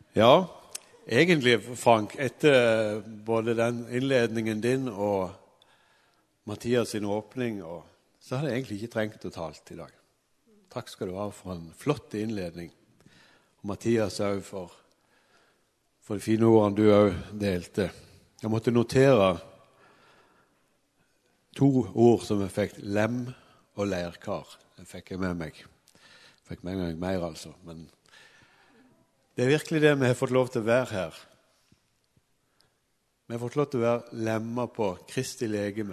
Ja, egentlig, Frank, etter både den innledningen din og Mathias sin åpning, så hadde jeg egentlig ikke trengt å tale i dag. Takk skal du ha for en flott innledning. Og Mathias også for de fine ordene du også delte. Jeg måtte notere 2 ord som jeg fikk, lem og leirkar. Det fikk jeg med meg. Jeg fikk med meg mer altså, men det er virkelig det vi har fått lov til å være her. Vi har fått lov til å være lemmer på Kristi legeme.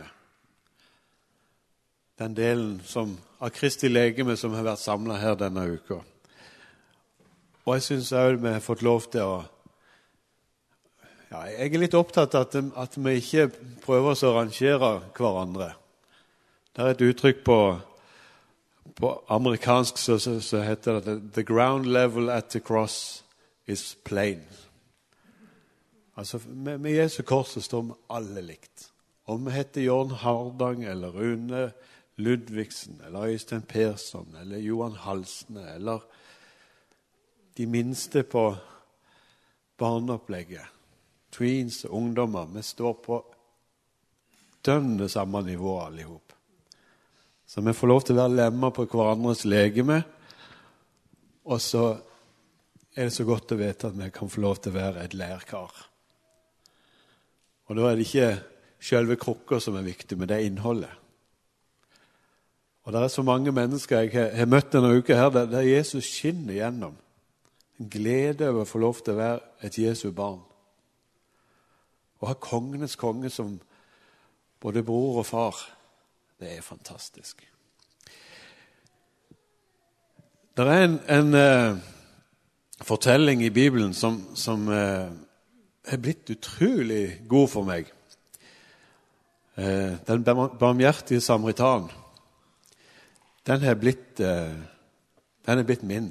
Den delen av Kristi legeme som har vært samlet her denne uka. Og jeg synes også vi har fått lov til å... Ja, jeg er litt opptatt av at vi ikke prøver oss å rangere hverandre. Det er et uttrykk på amerikansk så heter det «The ground level at the cross is plain». Altså, med Jesu kors så står vi alle likt. Om vi heter Jørn Hardang, eller Rune Ludvigsen, eller Øystein Persson, eller Johan Halsne, eller de minste på barneopplegget, tweens og ungdommer, vi står på dønne samme nivå allihop. Så vi får lov til å være lemmer på hverandres legeme, og så er det så godt å vite at vi kan få lov til å være et lærkar. Og da er det ikke selve krukka som er viktig, men det er innholdet. Og det er så mange mennesker jeg har møtt denne uka her, der Jesus skinner igjennom. En glede over å få lov til å være et Jesu barn. Og ha kongenes konge som både bror og far. Det er fantastisk. Det er en fortelling i Bibelen som er blitt utrolig god for meg. Den barmhjertige samaritan. Den er blitt min.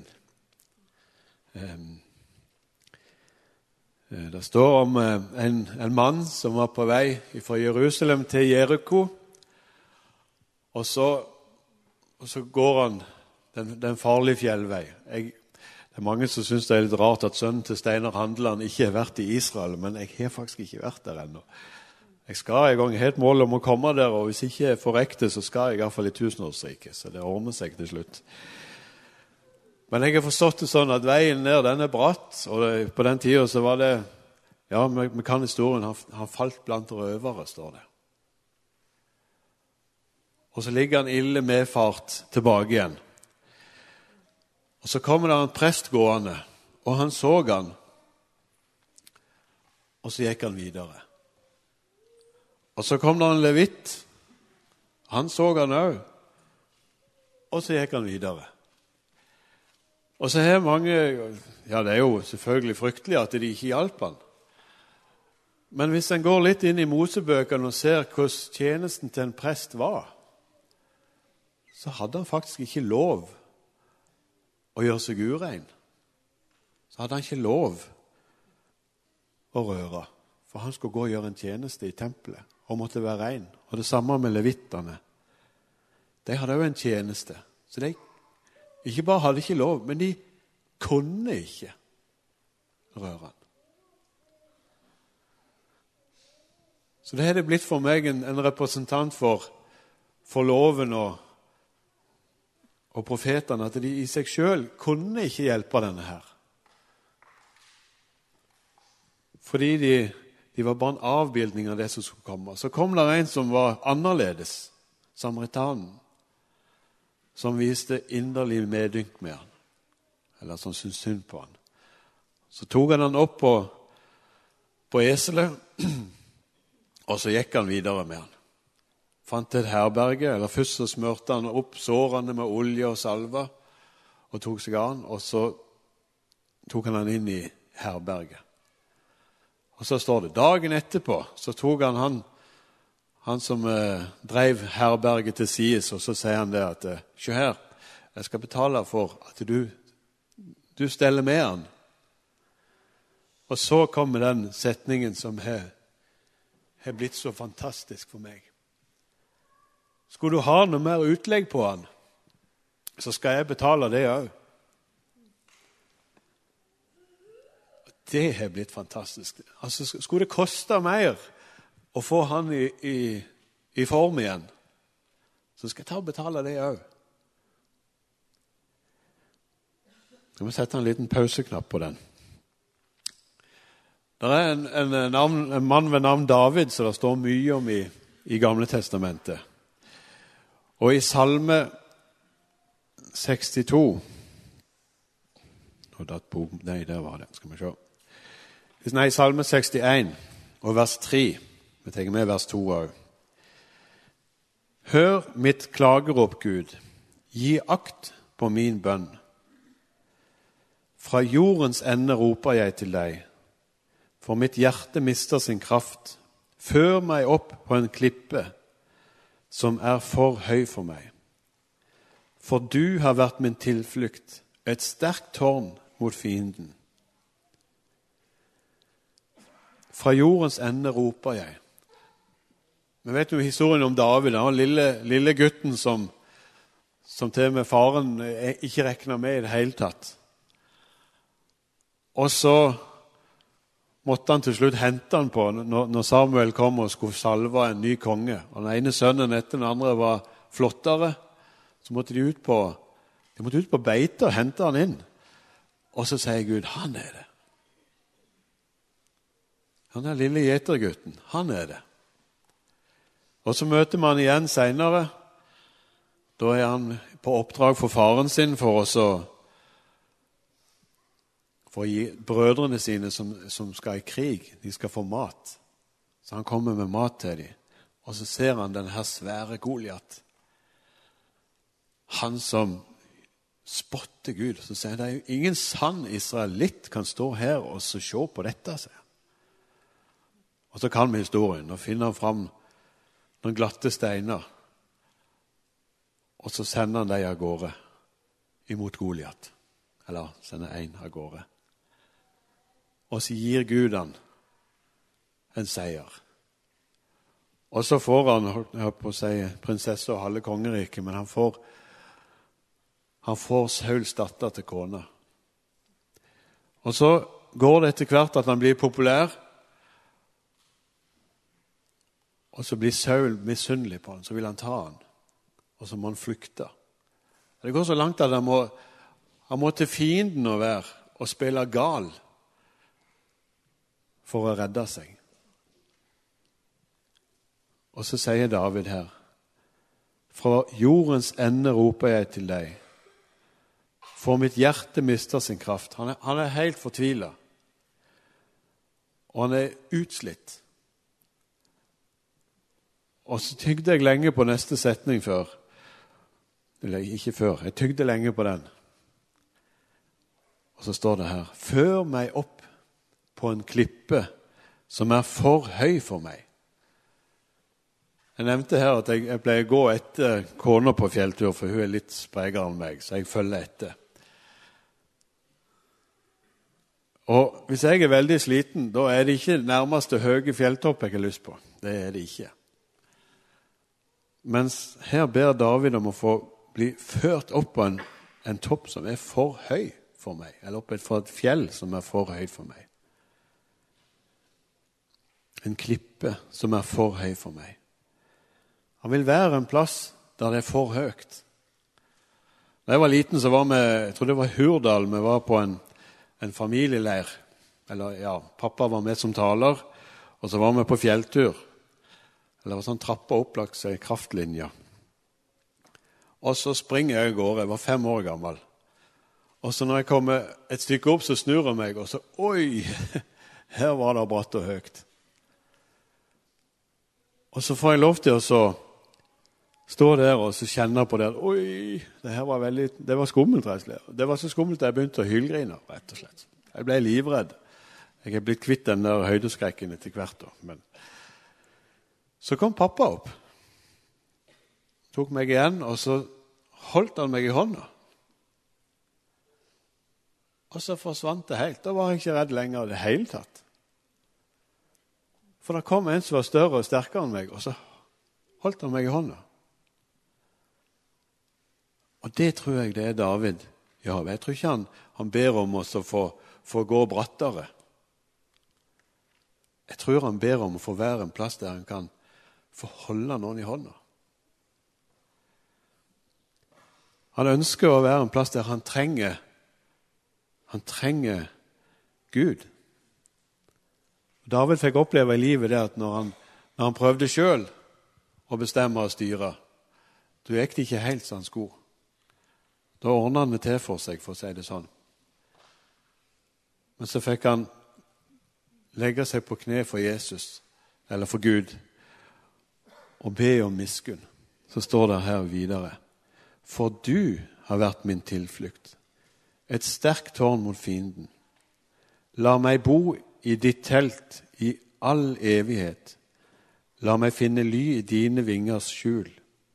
Det står om en mann som var på vei fra Jerusalem til Jericho, og så går han den farlige fjellvei. Det er mange som synes det er litt rart at sønnen til Steinar Handeland ikke har vært i Israel, men jeg har faktisk ikke vært der ennå. Jeg skal en gang ha et mål om å komme der, og hvis ikke jeg får rekte, så skal jeg i hvert fall i 1000-årsriket, så det ordner seg til slutt. Men jeg har forstått det sånn at veien ned, den er bratt, og på den tiden så var det, ja, vi kan historien, han falt blant røvere, står det. Og så ligger han ille medfart tilbake igjen. Og så kommer det en prest gående, og han så han, og så gikk han videre. Og så kom det en levitt, han så han også, og så gikk han videre. Og så er mange, ja det er jo selvfølgelig fryktelig at de ikke hjalp han. Men hvis en går litt inn i Mosebøkene og ser hvordan tjenesten til en prest var, så hadde han faktisk ikke lov å gjøre seg urein. Så hadde han ikke lov å røre, for han skulle gå og gjøre en tjeneste i tempelet, og måtte være rein. Og det samme med levittene. De hadde jo en tjeneste, så de ikke bare hadde ikke lov, men de kunne ikke røre han. Så det hadde blitt for meg en representant for loven og profetene, at de i seg selv kunne ikke hjelpe denne her. Fordi de var bare en avbildning av det som skulle komme. Så kom det en som var annerledes, samaritanen, som viste inderlig medynk med han, eller som syntes synd på han. Så tok han opp på eselet, og så gikk han videre med han. Fant et herberge, eller først så smørte han opp sårene med olje og salva, og tok seg an, og så tok han inn i herberget. Og så står det, dagen etterpå, så tok han som drev herberget til sides, og så sier han det at, se her, jeg skal betale for at du steller med han. Og så kommer den setningen som har blitt så fantastisk for meg. Skulle du ha noe mer utlegg på han, så skal jeg betale det også. det har blitt fantastisk. Altså, skulle det koste mer å få han i form igjen, så skal jeg ta og betale det også. Jeg må sette en liten pauseknapp på den. Det er en mann ved navn David, som det står mye om i Gamle Testamentet. Og i Salme 62, nei, der var det, skal vi se. Nei, Salme 61 og vers 3, vi tenker med vers 2 også. Hør mitt klagerop, Gud, gi akt på min bønn. Fra jordens ende roper jeg til deg, for mitt hjerte mister sin kraft. Før meg opp på en klippe som er for høy for meg. For du har vært min tilflukt, et sterkt tårn mot fienden. Fra jordens ende roper jeg. Vi vet jo historien om David, den lille gutten som til og med faren ikke regnet med i det hele tatt. Og så måtte han til slutt hente han på når Samuel kom og skulle salve en ny konge. Og den ene sønnen etter den andre var flottere. Så måtte de ut på beite og hente han inn. Og så sier Gud, han er det. Han er lille gjetergutten, han er det. Og så møter man igjen senere. Da er han på oppdrag for faren sin for å gi brødrene sine som skal i krig, de skal få mat. Så han kommer med mat til dem. Og så ser han den her svære Goliat. Han som spotter Gud. Så sier han, det er jo ingen sann israelitt kan stå her og så se på dette, sier han. Og så kan vi historien, og finner han fram noen glatte steiner. Og så sender han dem av gårde imot Goliat. Eller sender en av gårde. Og så gir Gud han en seier. Og så får han, jeg har på å si, prinsesse og halve kongeriket, men han får Sauls datter til kone. Og så går det etter hvert at han blir populær, og så blir Saul misunnelig på han, så vil han ta han, og så må han flykte. Det går så langt at han må til fienden å være og spille gal for å redde seg. Og så sier David her, fra jordens ende roper jeg til deg, for mitt hjerte mister sin kraft. Han er helt fortvilet, og han er utslitt. Og så tygde jeg lenge på neste setning før, eller ikke før, jeg tygde lenge på den. Og så står det her, før meg opp på en klippe som er for høy for meg. Jeg nevnte her at jeg pleier å gå etter kona på fjelltur, for hun er litt sprekere enn meg, så jeg følger etter. Og hvis jeg er veldig sliten, da er det ikke nærmeste høye fjelltopp jeg har lyst på. Det er det ikke. Mens her ber David om å få bli ført opp på en topp som er for høy for meg, eller opp for et fjell som er for høy for meg. En klippe som er for høy for meg. Han vil være en plass der det er for høyt. Da jeg var liten, så var vi, jeg tror det var Hurdal, vi var på en familieleir. Eller ja, pappa var med som taler, og så var vi på fjelltur. Det var sånn trappa opplagt seg kraftlinja. Og så springer jeg i gårde, jeg var 5 år gammel. Og så når jeg kommer et stykke opp, så snur jeg meg, og så, oi, her var det bratt og høyt. Og så får jeg lov til å stå der og så kjenne på det. Oi, det var skummelt, rett og slett. Det var så skummelt at jeg begynte å hylgrine, rett og slett. Jeg ble livredd. Jeg er blitt kvitt den der høydeskrekken etter hvert. Men så kom pappa opp. Tok meg igjen, og så holdt han meg i hånda. Og så forsvant det helt. Da var jeg ikke redd lenger i det hele tatt. For det kom en som var større og sterkere enn meg, og så holdt han meg i hånda. Og det tror jeg det er David. Ja, jeg tror ikke han ber om oss å få gå brattere. Jeg tror han ber om å få være en plass der han kan få holde noen i hånda. Han ønsker å være en plass der han trenger Gud. David fikk oppleve i livet det at når han prøvde selv å bestemme og styre, da gikk det ikke helt som han skulle. Da ordnet han det til for seg, for å si det sånn. Men så fikk han legge seg på kne for Jesus, eller for Gud, og be om miskunn. Så står det her videre: For du har vært min tilflukt, et sterkt tårn mot fienden. La meg bo i ditt telt i all evighet. La meg finne ly i dine vingers skjul.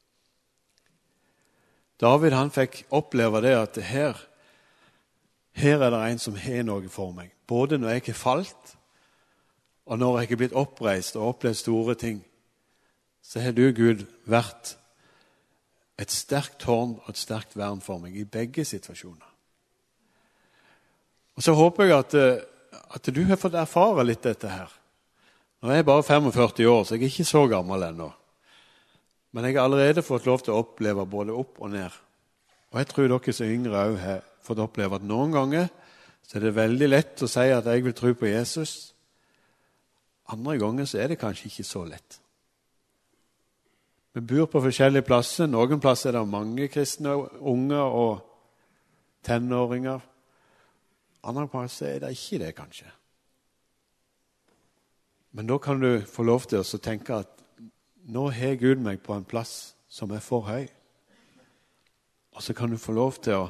David han fikk oppleve det at her er det en som har noe for meg. Både når jeg er falt, og når jeg er blitt oppreist og opplevd store ting, så har du, Gud, vært et sterkt tårn og et sterkt vern for meg i begge situasjoner. Og så håper jeg at du har fått erfare litt dette her. Nå er jeg bare 45 år, så jeg er ikke så gammel ennå. Men jeg har allerede fått lov til å oppleve både opp og ned. Og jeg tror dere som yngre også har fått oppleve at noen ganger så er det veldig lett å si at jeg vil tro på Jesus. Andre ganger så er det kanskje ikke så lett. Vi bor på forskjellige plasser. Noen plasser er det mange kristne unger og tenåringer. Andre plasser er det ikke det, kanskje. Men da kan du få lov til å tenke at nå har Gud meg på en plass som er for høy. Og så kan du få lov til å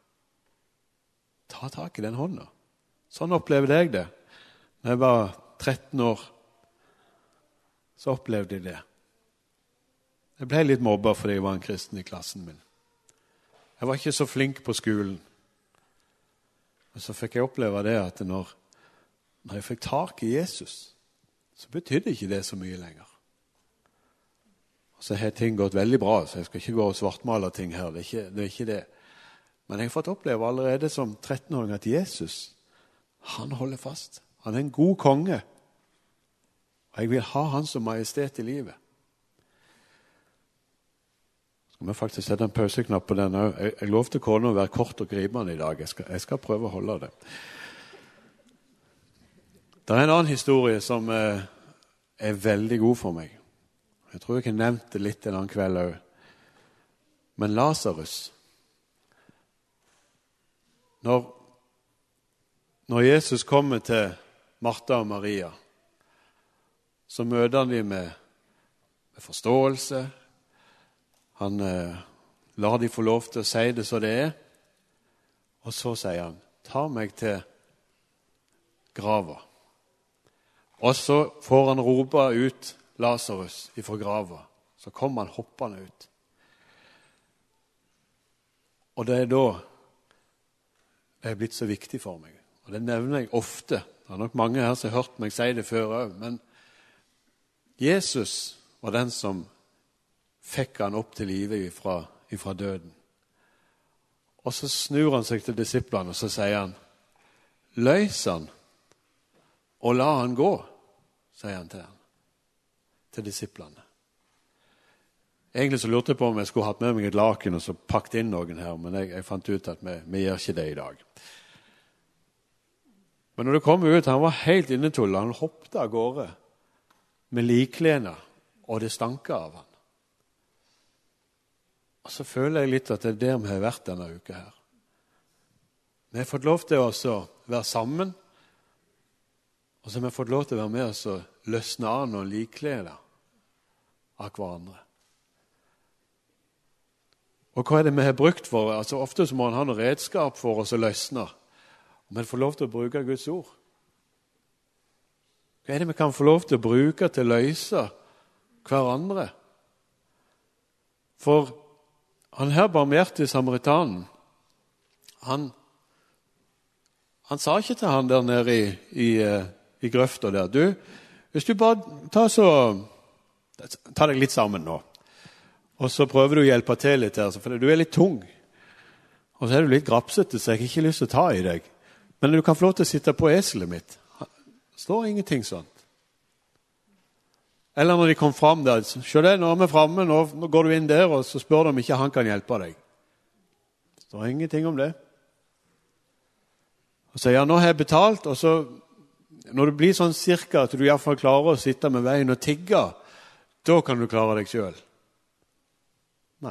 ta tak i den hånda. Sånn opplevde jeg det. Når jeg var 13 år, så opplevde jeg det. Jeg ble litt mobbet fordi jeg var en kristen i klassen min. Jeg var ikke så flink på skolen. Og så fikk jeg oppleve det at når jeg fikk tak i Jesus, så betydde ikke det så mye lenger. Og så har ting gått veldig bra, så jeg skal ikke gå og svartmale ting her. Det er ikke det. Men jeg har fått oppleve allerede som 13-åring at Jesus, han holder fast. Han er en god konge. Og jeg vil ha han som majestet i livet. Skal vi faktisk sette en pauseknapp på den også? Jeg lovte kone å være kort og gripende i dag. Jeg skal prøve å holde det. Det er en annen historie som er veldig god for meg. Jeg tror jeg har nevnt det litt en annen kveld også. Men Lazarus, når Jesus kommer til Martha og Maria, så møter han dem med forståelse. Han lar dem få lov til å si det så det er. Og så sier han, ta meg til grava. Og så får han rope ut Lazarus ifra grava. Så kommer han hoppende ut. Og det er da det er blitt så viktig for meg. Og det nevner jeg ofte. Det er nok mange her som har hørt meg si det før også. Men Jesus var den som fikk han opp til livet ifra døden. Og så snur han seg til disiplene, og så sier han, løs han, og la han gå, sier han til disiplene. Egentlig så lurte jeg på om jeg skulle hatt med meg et laken og så pakket inn noen her, men jeg fant ut at vi gjør ikke det i dag. Men når det kom ut, han var helt innetull, han hoppet av gårde med likklene, og det stanket av han. Og så føler jeg litt at det er der vi har vært denne uka her. Vi har fått lov til å være sammen, og så har vi fått lov til å være med oss og løsne av noen likklene av hverandre. Og hva er det vi har brukt for? Altså ofte så må han ha noe redskap for oss å løsne. Og vi får lov til å bruke Guds ord. Hva er det vi kan få lov til å bruke til å løse hverandre? For han her barmhjertige samaritanen, han sa ikke til han der nede i grøfta der, du, hvis du bare ta deg litt sammen nå, og så prøver du å hjelpe til litt her, for du er litt tung, og så er du litt grapsete, så jeg har ikke lyst til å ta i deg, men du kan få lov til å sitte på eselet mitt. Det står ingenting sånt. Eller når de kom frem der, se det, nå er vi fremme, nå går du inn der, og så spør de om ikke han kan hjelpe deg. Det står ingenting om det. Og sier, ja, nå har jeg betalt, og så, når det blir sånn cirka at du i hvert fall klarer å sitte med veien og tigge, da kan du klare deg selv. Nei.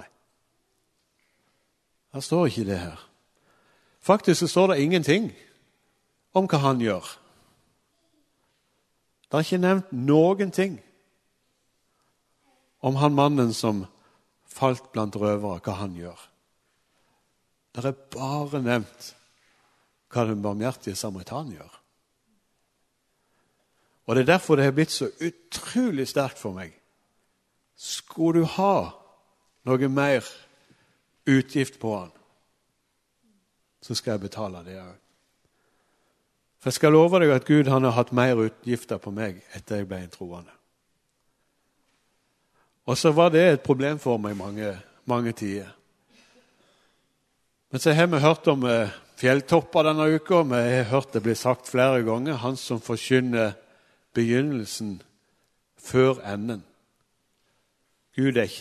Her står ikke det her. Faktisk så står det ingenting om hva han gjør. Det er ikke nevnt noen ting om han mannen som falt blant røvere, hva han gjør. Det er bare nevnt hva den barmhjertige samaritan gjør. Og det er derfor det har blitt så utrolig sterkt for meg. Skulle du ha noe mer utgift på han, så skal jeg betale det også. For jeg skal love deg at Gud han har hatt mer utgifter på meg etter jeg ble en troende. Og så var det et problem for meg mange tider. Men så har vi hørt om fjelltopper denne uka, og vi har hørt det bli sagt flere ganger, han som forkynner begynnelsen før enden. Gud er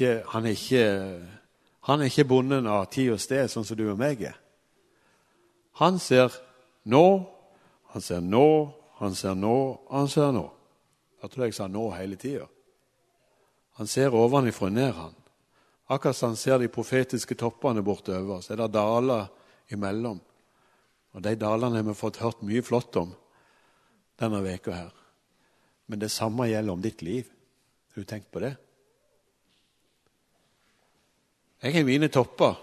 ikke bonden av tid og sted, sånn som du og meg er. Han ser nå, han ser nå, han ser nå, han ser nå. Jeg tror jeg sa nå hele tiden. Han ser ovenifra ned han. Akkurat som han ser de profetiske toppene bortover, så er det daler imellom. Og de dalene har vi fått hørt mye flott om denne veka her. Men det samme gjelder om ditt liv. Har du tenkt på det? Jeg har mine topper.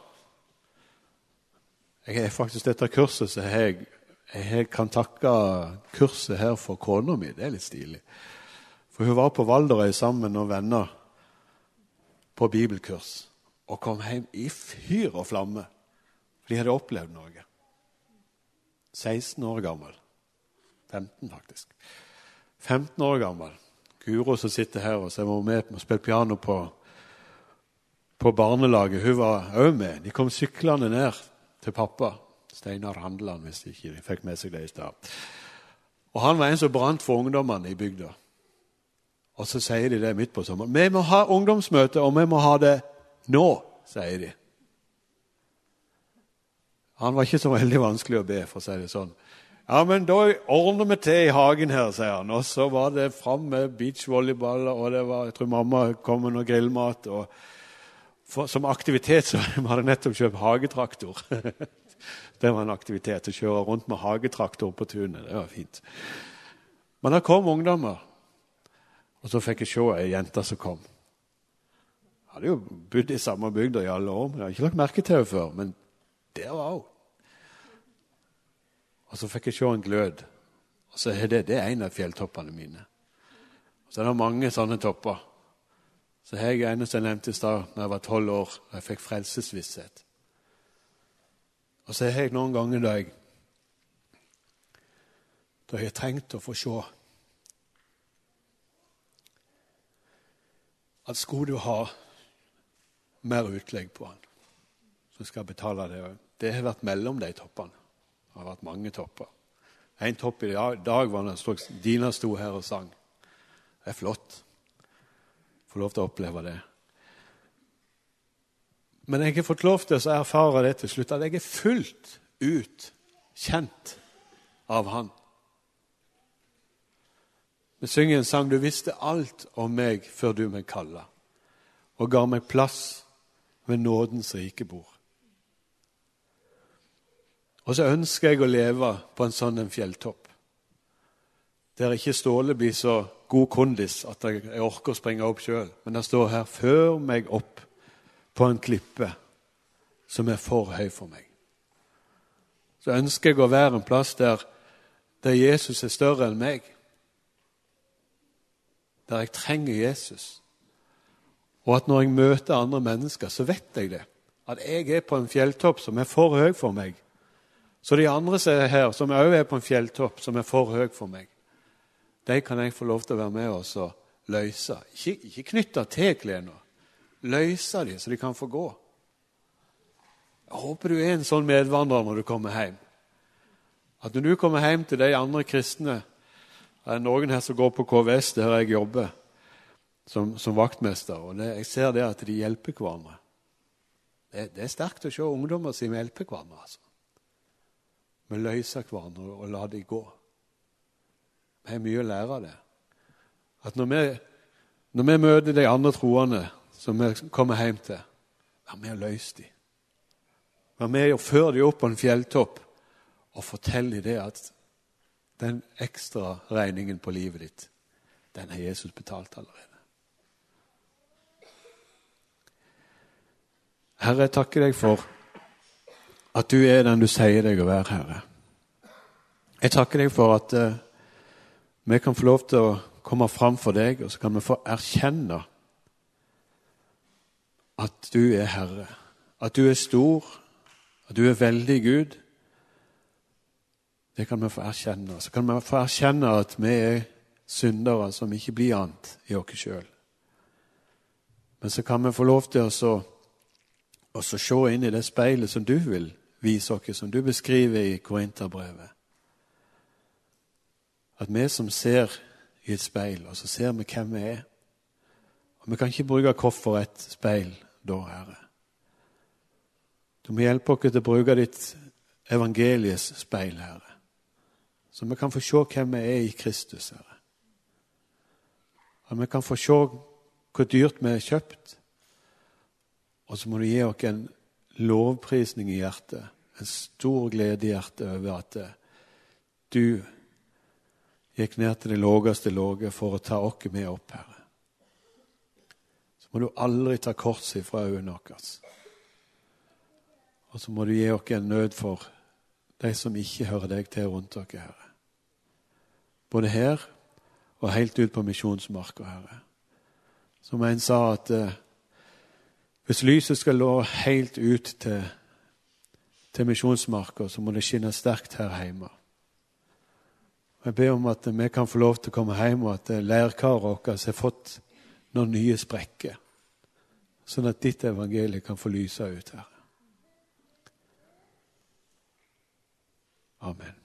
Jeg er faktisk dette kurset, så jeg kan takke kurset her for kona mi. Det er litt stilig. For hun var på Valderøy sammen med noen venner på bibelkurs og kom hjem i fyr og flamme. For de hadde opplevd noe. 16 år gammel. 15 faktisk. 15 år gammel. Guro som sitter her, og som var med og spilte piano på barnelaget, hun var også med. De kom syklene ned til pappa. Steinar Handeland, hvis ikke de fikk med seg det i sted. Og han var en som brant for ungdommene i bygda. Og så sier de det midt på sommeren. Vi må ha ungdomsmøte, og vi må ha det nå, sier de. Han var ikke så veldig vanskelig å be, for å si det sånn. Ja, men da ordner vi til i hagen her, sier han. Og så var det frem med beachvolleyballer, og det var, jeg tror mamma kom med noe grillmat. Og som aktivitet så hadde jeg nettopp kjøpt hagetraktor. Det var en aktivitet å kjøre rundt med hagetraktor på tunet. Det var fint. Men da kom ungdommer. Og så fikk jeg se en jente som kom. Jeg hadde jo bodd i samme bygda i alle år, men jeg hadde ikke lagt merke til det før. Men det var hun. Og så fikk jeg se en glød. Og så er det en av fjelltoppene mine. Og så er det mange sånne topper. Så har jeg en som jeg nevnte i stad, når jeg var 12 år, og jeg fikk frelsesvisshet. Og så har jeg noen ganger da jeg trengte å få se at skulle du ha mer utlegg på han, så skal jeg betale det. Det har vært mellom de toppene. Det har vært mange topper. En topp i dag var når Dina sto her og sang. Det er flott. Få lov til å oppleve det. Men jeg har fått lov til å erfare det til slutt, at jeg er fullt ut kjent av han. Vi synger en sang, du visste alt om meg før du meg kallet, og ga meg plass ved nådens rike bord. Og så ønsker jeg å leve på en sånn fjelltopp, der ikke Ståle blir så god kondis at jeg orker å springe opp selv, men det står her, før meg opp på en klippe som er for høy for meg. Så ønsker jeg å være en plass der Jesus er større enn meg, der jeg trenger Jesus. Og at når jeg møter andre mennesker, så vet jeg det. At jeg er på en fjelltopp som er for høy for meg. Så de andre som er her, som også er på en fjelltopp som er for høy for meg, de kan jeg få lov til å være med oss og løse. Ikke knytte til klærne. Løse de, så de kan få gå. Jeg håper du er en sånn medvandrer når du kommer hjem. At når du kommer hjem til de andre kristne, det er noen her som går på KVS, der jeg jobber. som vaktmester, og jeg ser det at de hjelper hverandre. Det sterkt å se ungdommer som hjelper hverandre, altså. Vi løser hverandre og lar de gå. Vi har mye å lære av det. At når vi møter de andre troende som vi kommer hjem til, vær med å løse de. Vær med å føre de opp på en fjelltopp og fortelle de det at den ekstra regningen på livet ditt, den har Jesus betalt allerede. Herre, jeg takker deg for at du er den du sier deg å være, Herre. Jeg takker deg for at vi kan få lov til å komme fram for deg, og så kan vi få erkjenne at du er Herre, at du er stor, at du er veldig Gud. Det kan vi få erkjenne. Så kan vi få erkjenne at vi er syndere som ikke blir annet i oss selv. Men så kan vi få lov til å se inn i det speilet som du vil vise oss, som du beskriver i Korinterbrevet. At vi som ser i et speil, og så ser vi hvem vi er. Og vi kan ikke bruke hvorfor et speil da, Herre. Du må hjelpe oss til å bruke ditt evangelies speil, Herre. Så vi kan få se hvem vi er i Kristus, Herre. Og vi kan få se hvor dyrt vi er kjøpt. Og så må du gi oss en lovprisning i hjertet, en stor glede i hjertet over at du gikk ned til det lågeste låget for å ta oss med opp, Herre. Så må du aldri ta korset fra øynene våre. Og så må du gi oss en nød for de som ikke hører deg til rundt oss, Herre. Både her og helt ut på misjonsmarka, Herre. Som en sa at hvis lyset skal nå helt ut til misjonsmarka, så må det skinne sterkt her hjemme. Jeg ber om at vi kan få lov til å komme hjem, og at lærkarer våre har fått noen nye sprekker, sånn at ditt evangelie kan få lyse ut her. Amen.